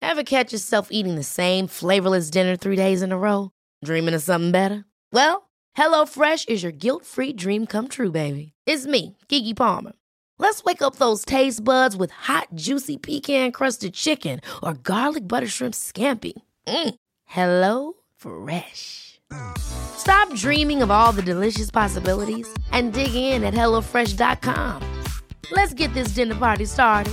Ever catch yourself eating the same flavorless dinner 3 days in a row? Dreaming of something better? Well, HelloFresh is your guilt-free dream come true, baby. It's me, Keke Palmer. Let's wake up those taste buds with hot, juicy pecan-crusted chicken or garlic butter shrimp scampi. Hello Fresh. Stop dreaming of all the delicious possibilities and dig in at HelloFresh.com. Let's get this dinner party started.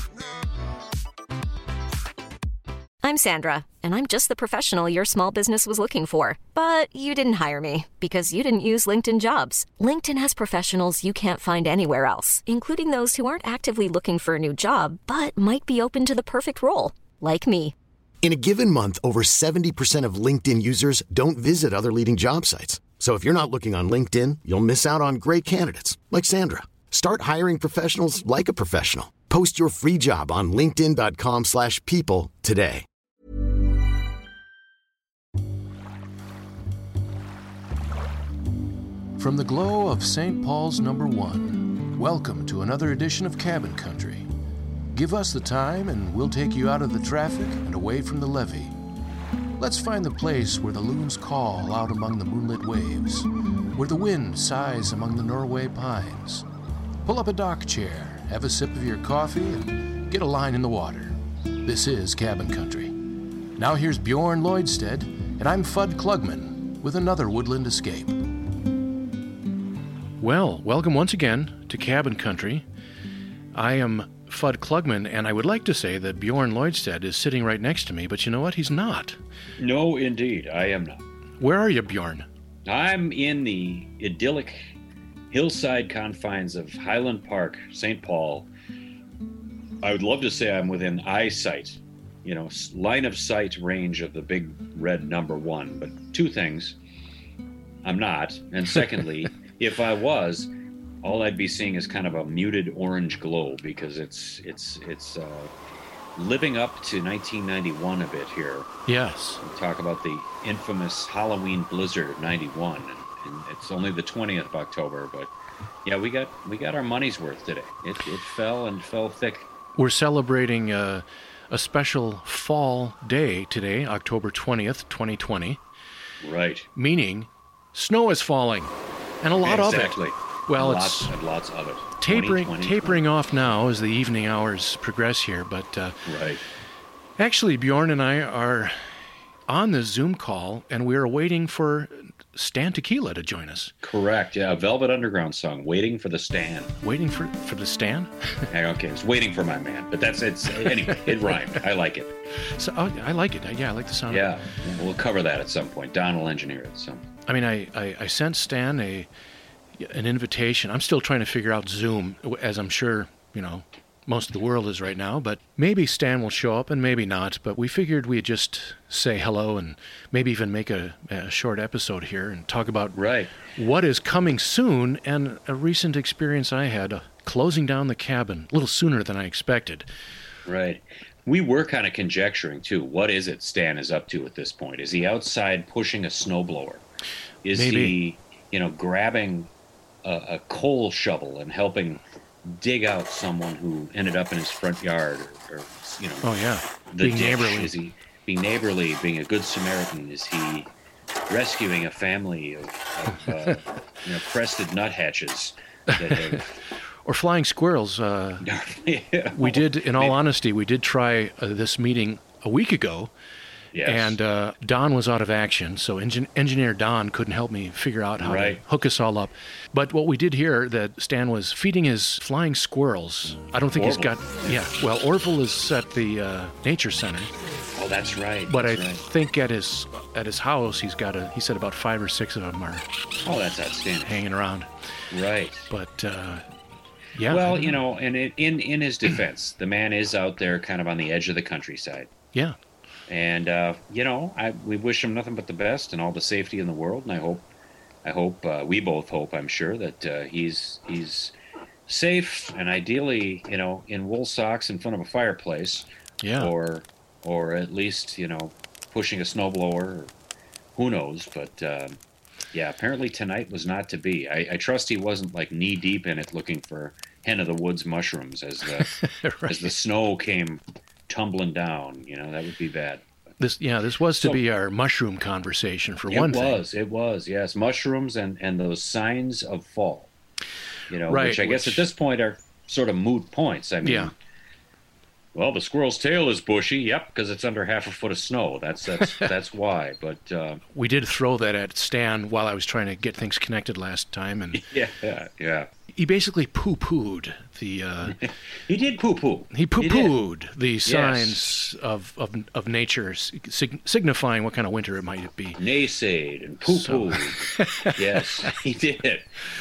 I'm Sandra, and I'm just the professional your small business was looking for. But you didn't hire me because you didn't use LinkedIn Jobs. LinkedIn has professionals you can't find anywhere else, including those who aren't actively looking for a new job, but might be open to the perfect role, like me. In a given month, over 70% of LinkedIn users don't visit other leading job sites. So if you're not looking on LinkedIn, you'll miss out on great candidates like Sandra. Start hiring professionals like a professional. Post your free job on linkedin.com/people today. From the glow of St. Paul's number 1, welcome to another edition of Cabin Country. Give us the time and we'll take you out of the traffic and away from the levee. Let's find the place where the loons call out among the moonlit waves, where the wind sighs among the Norway pines. Pull up a dock chair, have a sip of your coffee, and get a line in the water. This is Cabin Country. Now here's Bjorn Lloydstead, and I'm Fudd Klugman with another Woodland Escape. Well, welcome once again to Cabin Country. I am Fudd Klugman, and I would like to say that Bjorn Lloydstead is sitting right next to me, but you know what? He's not. No, indeed, I am not. Where are you, Bjorn? I'm in the idyllic hillside confines of Highland Park, St. Paul. I would love to say I'm within eyesight, line of sight range of the big red number 1, but two things, I'm not, and secondly, if I was, all I'd be seeing is kind of a muted orange glow because it's living up to 1991 a bit here. Yes. We talk about the infamous Halloween blizzard of 91, and it's only the 20th of October, but yeah, we got our money's worth today. It fell thick. We're celebrating a special fall day today, October 20th, 2020. Right. Meaning snow is falling, and a lot of it. Exactly. Well, lots of it. Tapering off now as the evening hours progress here, but right. Actually, Bjorn and I are on the Zoom call, and we're waiting for Stan Tequila to join us. Correct, yeah, a Velvet Underground song, Waiting for the Stan. Waiting for the Stan? Okay, it's Waiting for My Man, but anyway, it rhymed. I like it. So I like it. Yeah, I like the sound. Yeah, we'll cover that at some point. Don will engineer it. So. I mean, I sent Stan an invitation. I'm still trying to figure out Zoom, as I'm sure, most of the world is right now, but maybe Stan will show up and maybe not, but we figured we'd just say hello and maybe even make a short episode here and talk about what is coming soon and a recent experience I had closing down the cabin a little sooner than I expected. Right. We were kind of conjecturing, too, what is it Stan is up to at this point? Is he outside pushing a snowblower? Is maybe. he, grabbing a coal shovel and helping dig out someone who ended up in his front yard, or oh yeah, being neighborly. Is he being neighborly, being a good Samaritan? Is he rescuing a family of crested nuthatches that have or flying squirrels? We did, in all honesty, we did try this meeting a week ago. Yes. And Don was out of action, so engineer Don couldn't help me figure out how to hook us all up. But what we did hear, that Stan was feeding his flying squirrels. I don't think Orville. Well, Orville is at the nature center. Oh, that's right. But I think at his house, he said about 5 or 6 of them are. Oh, that's outstanding. Hanging around. Right. But yeah. Well, and in his defense, the man is out there, kind of on the edge of the countryside. Yeah. And we wish him nothing but the best and all the safety in the world. And I hope we both hope, I'm sure, that he's safe and ideally, in wool socks in front of a fireplace. Yeah. Or at least, pushing a snowblower. Or who knows? But apparently tonight was not to be. I trust he wasn't like knee deep in it, looking for hen of the woods mushrooms as the as the snow came tumbling down. That would be bad. This was to be our mushroom conversation for one thing. It was, yes. Mushrooms and those signs of fall. Right, which I guess at this point are sort of moot points. I mean, well, the squirrel's tail is bushy. Yep, because it's under half a foot of snow. That's why. But we did throw that at Stan while I was trying to get things connected last time, and yeah. He basically poo-pooed the. He did poo-poo. He poo-pooed the signs of nature, signifying what kind of winter it might be. Naysayed and poo-pooed. Yes, he did.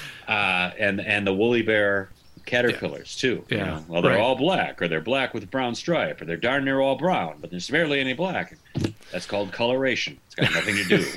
And the woolly bear caterpillars too. Yeah. Well, they're all black, or they're black with a brown stripe, or they're darn near all brown, but there's barely any black. That's called coloration. It's got nothing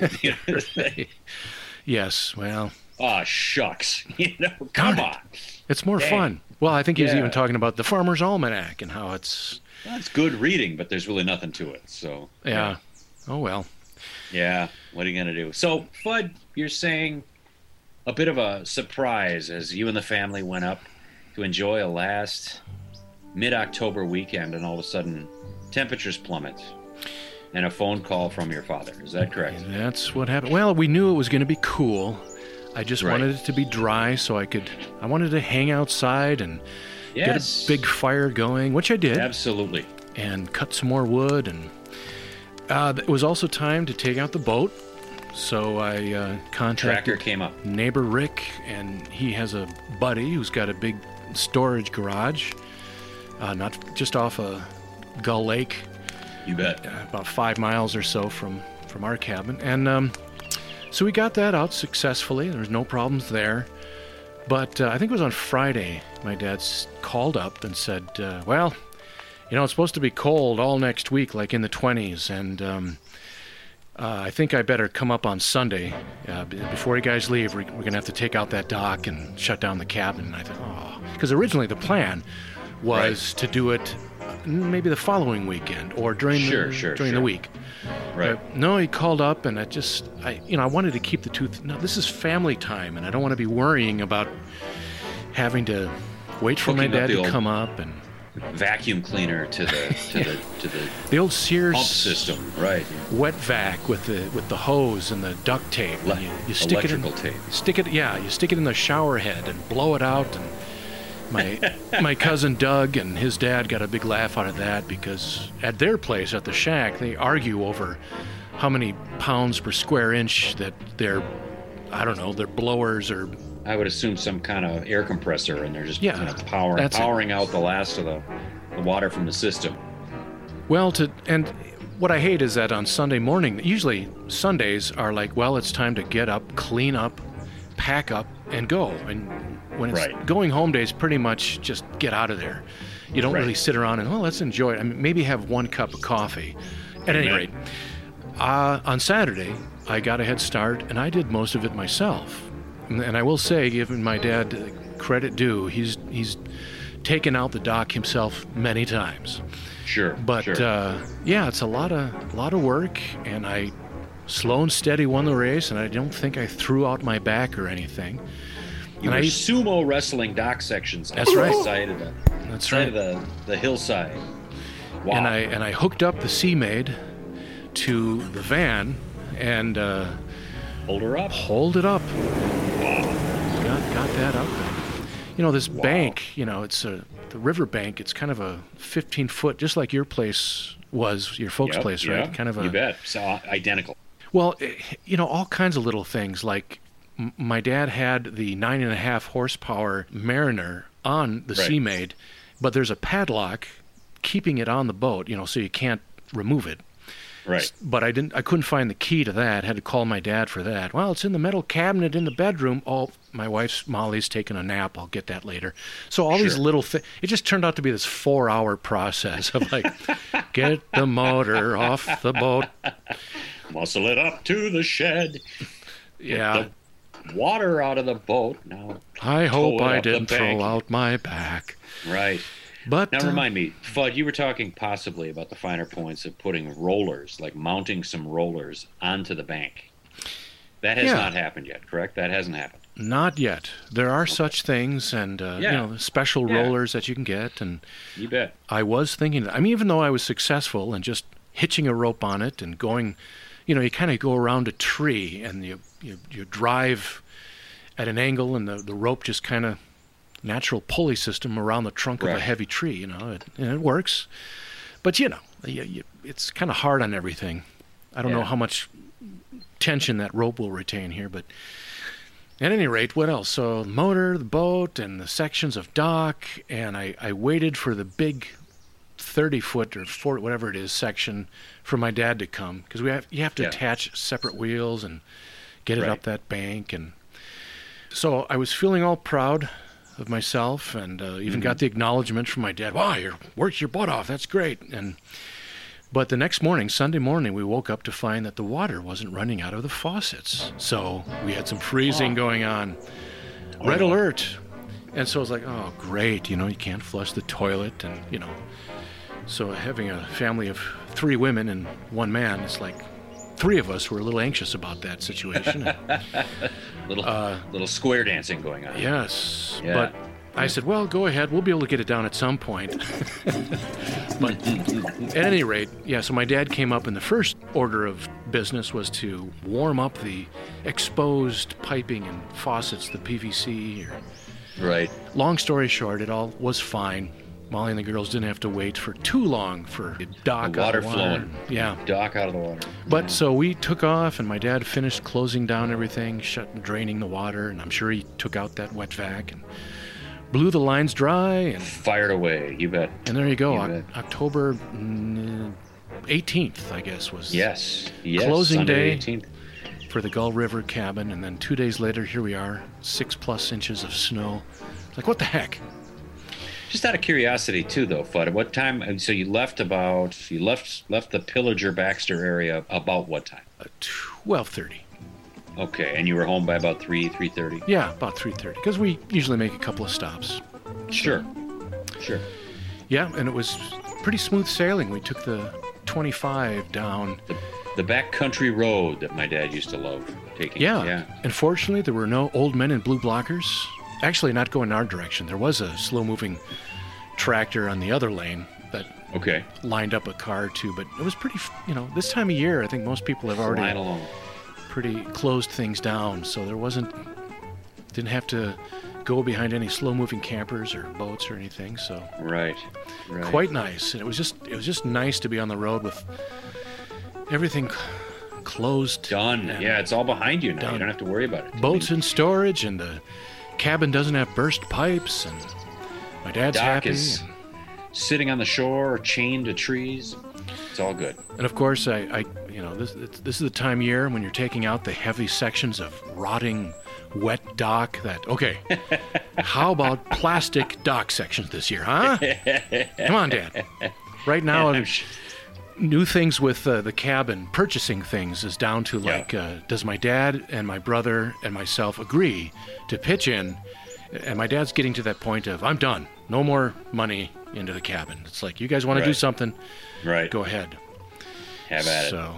to do. Yes. Well. Ah, shucks. Come on. It's more fun. Well, I think he was even talking about the Farmer's Almanac and how it's... That's good reading, but there's really nothing to it. So. Yeah. Oh, well. Yeah. What are you going to do? So, Fudd, you're saying a bit of a surprise as you and the family went up to enjoy a last mid-October weekend, and all of a sudden temperatures plummet and a phone call from your father. Is that correct? And that's what happened. Well, we knew it was going to be cool. I just wanted it to be dry so I wanted to hang outside and get a big fire going, which I did. Absolutely. And cut some more wood. And it was also time to take out the boat. So I contacted Tracker came up. Neighbor Rick, and he has a buddy who's got a big storage garage, not just off a Gull Lake. You bet. About 5 miles or so from our cabin. And so we got that out successfully. There was no problems there. But I think it was on Friday, my dad called up and said, well, it's supposed to be cold all next week, like in the 20s, and I think I better come up on Sunday. Before you guys leave, we're going to have to take out that dock and shut down the cabin. And I thought, because originally the plan was to do it maybe the following weekend or during the week. Right. No, he called up, and I wanted to keep the two. No, this is family time, and I don't want to be worrying about having to wait for my dad to come up and vacuum cleaner to the old Sears pump system, right? Wet vac with the hose and the duct tape. You stick electrical it in, tape. You stick it in the shower head and blow it out. And my cousin Doug and his dad got a big laugh out of that, because at their place at the shack they argue over how many pounds per square inch that their blowers are. I would assume some kind of air compressor, and they're just powering out the last of the water from the system. Well, and what I hate is that on Sunday morning, usually Sundays are like, well, it's time to get up, clean up, pack up, and go. And when it's going home days, pretty much just get out of there. You don't really sit around and, let's enjoy it. I mean, maybe have one cup of coffee. At any rate, on Saturday, I got a head start, and I did most of it myself. And I will say, giving my dad credit due, he's taken out the dock himself many times. Sure. But it's a lot of work, and I slow and steady won the race, and I don't think I threw out my back or anything. You were sumo wrestling dock sections. That's right. Side of the hillside. Wow. And I hooked up the Seamaid to the van and hold it up. Got that up. This bank, it's the river bank. It's kind of a 15-foot, just like your place was, your folks' place, right? Kind of you bet. So identical. Well, all kinds of little things. Like my dad had the 9.5 horsepower Mariner on the Seamaid, but there's a padlock keeping it on the boat, so you can't remove it. Right. But I couldn't find the key to that. Had to call my dad for that. Well, it's in the metal cabinet in the bedroom. Oh, my wife's Molly's taking a nap. I'll get that later. So all these little things. It just turned out to be this 4-hour process of like, get the motor off the boat, muscle it up to the shed. Yeah. Get the water out of the boat. Now I hope I didn't throw out my back. Right. But now remind me, Fudd, you were talking possibly about the finer points of putting rollers, like mounting some rollers onto the bank. That has not happened yet, correct? That hasn't happened. Not yet. There are such things, and special rollers that you can get, and you bet. I was thinking. I mean, even though I was successful in just hitching a rope on it and going, you kind of go around a tree and you drive at an angle, and the rope just kind of natural pulley system around the trunk of a heavy tree. And it works, but it's kind of hard on everything. I don't know how much tension that rope will retain here, but at any rate, what else? So the motor, the boat, and the sections of dock, and I waited for the big 30-foot or 40, whatever it is, section for my dad to come, because you have to attach separate wheels and get it up that bank. And so I was feeling all proud of myself, and even got the acknowledgement from my dad. Wow, you worked your butt off. That's great. But the next morning, Sunday morning, we woke up to find that the water wasn't running out of the faucets. So we had some freezing going on. Red alert. And so I was like, oh, great. You can't flush the toilet. And, so having a family of 3 women and 1 man, it's like 3 of us were a little anxious about that situation. little square dancing going on. Yes. Yeah. But I said, well, go ahead. We'll be able to get it down at some point. But at any rate, so my dad came up, and the first order of business was to warm up the exposed piping and faucets, the PVC. Right. Long story short, it all was fine. Molly and the girls didn't have to wait for too long for the dock the water out of the water. Flowing. Yeah. Dock out of the water. But so we took off, and my dad finished closing down everything, draining the water, and I'm sure he took out that wet vac and blew the lines dry and fired away. You bet. And there you go. October 18th, I guess, was closing Sunday, day 18th. For the Gull River cabin. And then 2 days later, here we are, 6+ inches of snow. It's like, what the heck? Just out of curiosity, too, though, Fudd, at what time? So you left the Pillager Baxter area about what time? 12:30. Okay, and you were home by about 3:30? Yeah, about 3:30, because we usually make a couple of stops. Sure. Yeah, and it was pretty smooth sailing. We took the 25 down. The backcountry road that my dad used to love taking. Yeah. Unfortunately, there were no old men in blue blockers. Actually, not going our direction. There was a slow-moving tractor on the other lane that lined up a car or two, but it was pretty, this time of year, I think most people have already pretty closed things down, so didn't have to go behind any slow-moving campers or boats or anything, so right. Quite nice. And it was just nice to be on the road with everything closed. Done. Yeah, it's all behind you now. Done. You don't have to worry about it. Boats in storage, and the cabin doesn't have burst pipes, and my dad's happy. Is sitting on the shore, chained to trees. It's all good. And of course, this is the time of year when you're taking out the heavy sections of rotting, wet dock. How about plastic dock sections this year, huh? Come on, Dad. Right now, new things with the cabin, purchasing things is down to does my dad and my brother and myself agree to pitch in? And my dad's getting to that point of, I'm done. No more money into the cabin. It's like, you guys want to do something? Right. Go ahead. Have at it. So,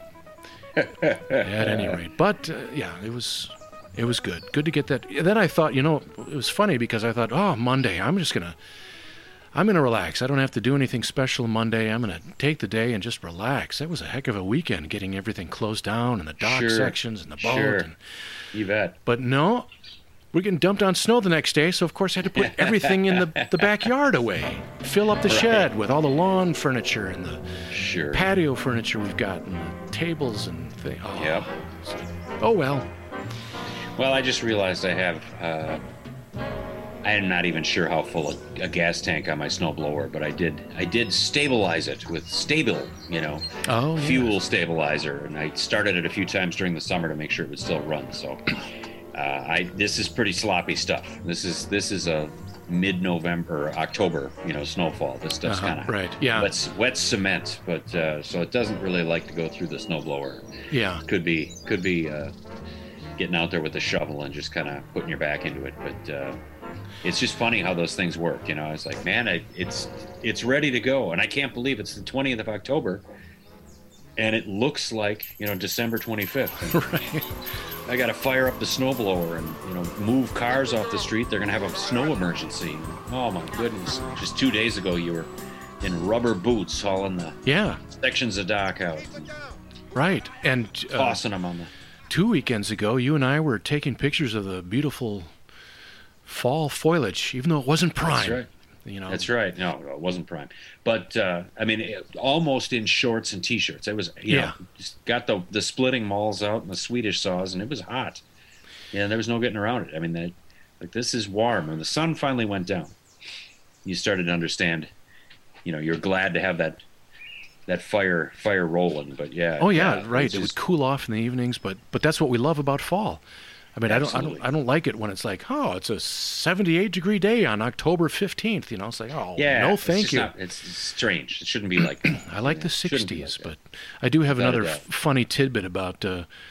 at any rate. But, it was good. Good to get that. Then I thought, it was funny because I thought, Monday, I'm going to relax. I don't have to do anything special Monday. I'm going to take the day and just relax. That was a heck of a weekend, getting everything closed down and the dock sections and the boat. Sure. You bet. But no, we're getting dumped on snow the next day, so of course I had to put everything in the backyard away. Fill up the shed with all the lawn furniture and the patio furniture we've got and the tables and things. Oh, yep. Oh, well. Well, I just realized I have... I'm not even sure how full a gas tank on my snowblower, but I did stabilize it with Stabil, fuel stabilizer, and I started it a few times during the summer to make sure it would still run. So, this is pretty sloppy stuff. This is a mid-November, October, snowfall. This stuff's kind of wet cement, but so it doesn't really like to go through the snowblower. Yeah, could be getting out there with the shovel and just kind of putting your back into it, but. It's just funny how those things work, It's like, man, it's ready to go, and I can't believe it's the 20th of October, and it looks like December 25th. Right. I got to fire up the snowblower and, move cars off the street. They're going to have a snow emergency. Oh my goodness. Just 2 days ago, you were in rubber boots hauling the sections of dock out. Right. And tossing them on the... 2 weekends ago, you and I were taking pictures of the beautiful fall foliage, even though it wasn't prime. That's right. That's right. No, it wasn't prime. But, almost in shorts and T-shirts. It was, just got the splitting malls out and the Swedish saws, and it was hot. Yeah, there was no getting around it. I mean, this is warm. When the sun finally went down, you started to understand, you're glad to have that fire rolling. But, yeah. Oh, yeah, right. It would cool off in the evenings, but that's what we love about fall. I mean, I don't like it when it's like, oh, it's a 78-degree day on October 15th. It's like, oh, no, thank you. It's strange. It shouldn't be like that. I like the 60s, but I do have another funny tidbit about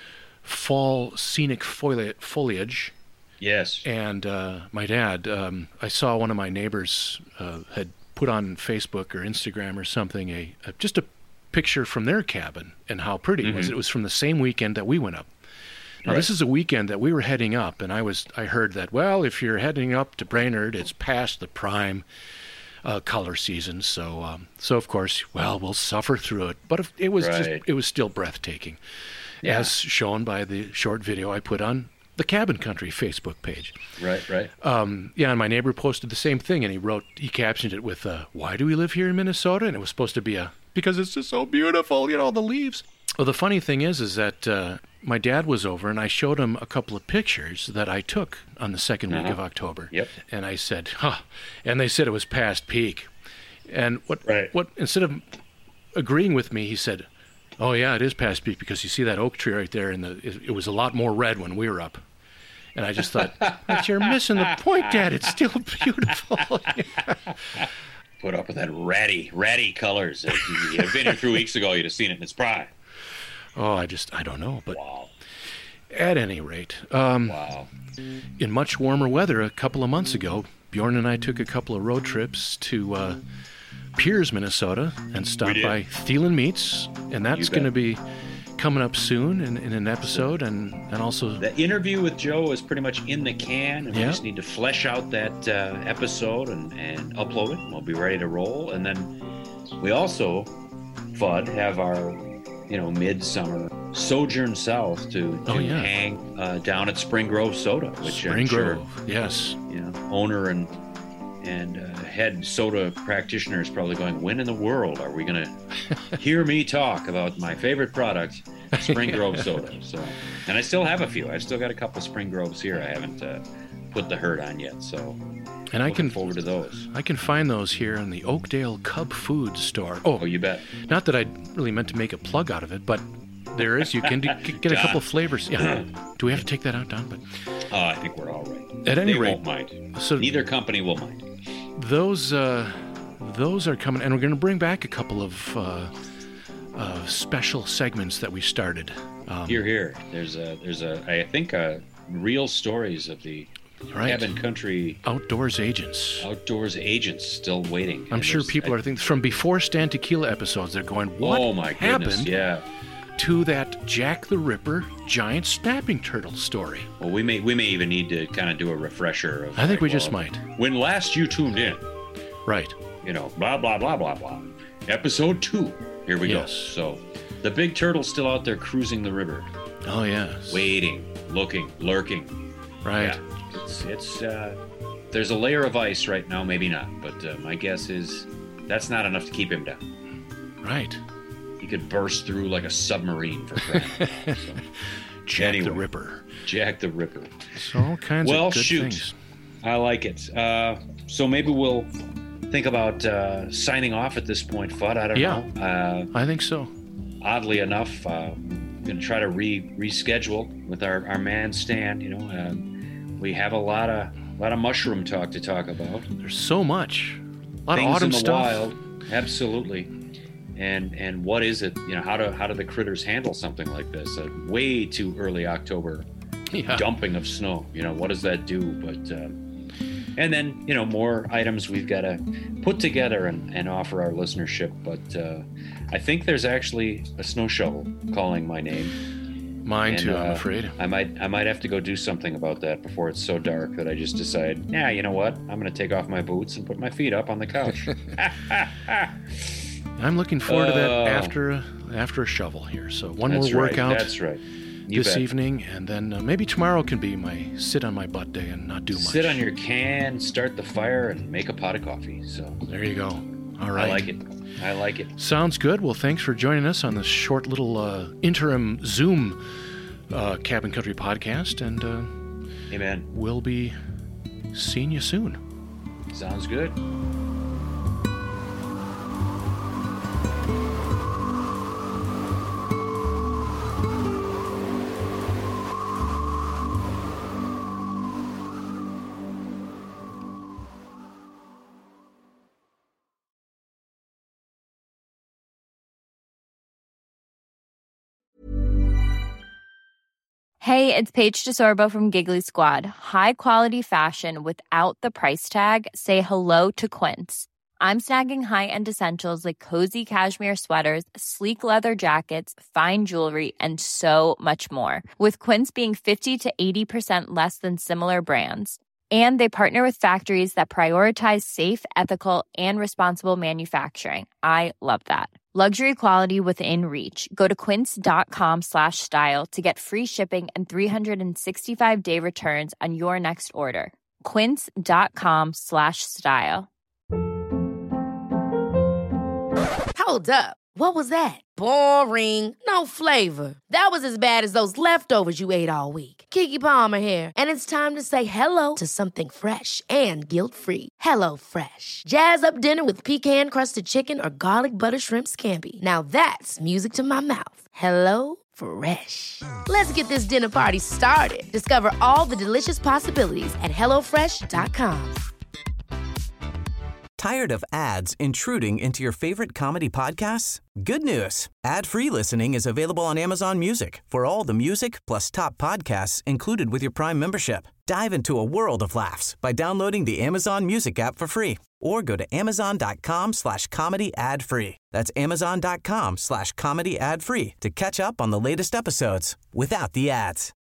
fall scenic foliage. Yes. And my dad, I saw one of my neighbors had put on Facebook or Instagram or something just a picture from their cabin and how pretty it was. It was from the same weekend that we went up. Now, this is a weekend that we were heading up, and I heard that, well, if you're heading up to Brainerd, it's past the prime color season. So of course, we'll suffer through it. But it was it was still breathtaking, as shown by the short video I put on the Cabin Country Facebook page. Right. And my neighbor posted the same thing, and he captioned it with, why do we live here in Minnesota? And it was supposed to be because it's just so beautiful, the leaves. Well, the funny thing is that my dad was over, and I showed him a couple of pictures that I took on the second week of October. Yep. And I said, and they said it was past peak. And what instead of agreeing with me, he said, oh, yeah, it is past peak because you see that oak tree right there, and it was a lot more red when we were up. And I just thought, but you're missing the point, Dad. It's still beautiful. Put up with that ratty colors. If you had been here 3 weeks ago, you'd have seen it in its prime. Oh, I don't know. But wow. At any rate, in much warmer weather a couple of months ago, Bjorn and I took a couple of road trips to Piers, Minnesota, and stopped by Thielen Meats, and that's going to be coming up soon in an episode, and also... The interview with Joe is pretty much in the can, and we just need to flesh out that episode and upload it, and we'll be ready to roll. And then we also, Fudd, have our... midsummer sojourn south to hang down at Spring Grove Soda, which I'm sure, yes, owner and head soda practitioner is probably going, when in the world are we going to hear me talk about my favorite product, Spring Grove Soda? So, and I still have a few. I've still got a couple Spring Groves here. I haven't put the herd on yet, so. And I can forward to those. I can find those here in the Oakdale Cub Food Store. Oh, you bet. Not that I really meant to make a plug out of it, but there is. You can get a couple flavors. Yeah. Do we have to take that out, Don? But I think we're all right. At any rate, they won't mind. So neither company will mind. Those are coming, and we're going to bring back a couple of special segments that we started. Here. There's I think real stories of the Cabin Country Outdoors Agents still waiting. I'm sure people are thinking from before Stan Tequila episodes. They're going, what happened to that Jack the Ripper giant snapping turtle story? Well, we may even need to kind of do a refresher of. I think we just might. When last you tuned in, right? Blah blah blah blah blah. Episode 2. Here we go. So, the big turtle's still out there cruising the river. Oh yes. Waiting, looking, lurking. Right. Yeah. It's there's a layer of ice right now, maybe not, but my guess is that's not enough to keep him down. Right. He could burst through like a submarine for crying. So, Jack the Ripper. Jack the Ripper. So all kinds of good things. I like it. So maybe we'll think about signing off at this point, Fudd. I don't know. I think so. Oddly enough, I'm going to try to reschedule with our man Stan. We have a lot of mushroom talk to talk about. There's so much. A lot Things of autumn in the stuff. Wild. Absolutely. And what is it? How do the critters handle something like this? A way too early October dumping of snow. What does that do? But and then more items we've got to put together and offer our listenership. But I think there's actually a snow shovel calling my name. Mine too, I'm afraid. I might have to go do something about that before it's so dark that I just decide, yeah, you know what? I'm going to take off my boots and put my feet up on the couch. I'm looking forward to that after a shovel here. So one more workout. That's right. This evening, and then maybe tomorrow can be my sit on my butt day and not do much. Sit on your can, start the fire, and make a pot of coffee. So there you go. All right. I like it. Sounds good. Well, thanks for joining us on this short little interim Zoom Cabin Country podcast, and amen. We'll be seeing you soon. Sounds good. Hey, it's Paige DeSorbo from Giggly Squad. High quality fashion without the price tag. Say hello to Quince. I'm snagging high-end essentials like cozy cashmere sweaters, sleek leather jackets, fine jewelry, and so much more. With Quince being 50 to 80% less than similar brands. And they partner with factories that prioritize safe, ethical, and responsible manufacturing. I love that. Luxury quality within reach. Go to quince.com/style to get free shipping and 365-day returns on your next order. Quince.com/style. Hold up. What was that? Boring. No flavor. That was as bad as those leftovers you ate all week. Keke Palmer here, and it's time to say hello to something fresh and guilt-free. Hello Fresh. Jazz up dinner with pecan-crusted chicken or garlic butter shrimp scampi. Now that's music to my mouth. Hello Fresh. Let's get this dinner party started. Discover all the delicious possibilities at HelloFresh.com. Tired of ads intruding into your favorite comedy podcasts? Good news. Ad-free listening is available on Amazon Music for all the music plus top podcasts included with your Prime membership. Dive into a world of laughs by downloading the Amazon Music app for free or go to amazon.com/comedy ad-free. That's amazon.com/comedy ad-free to catch up on the latest episodes without the ads.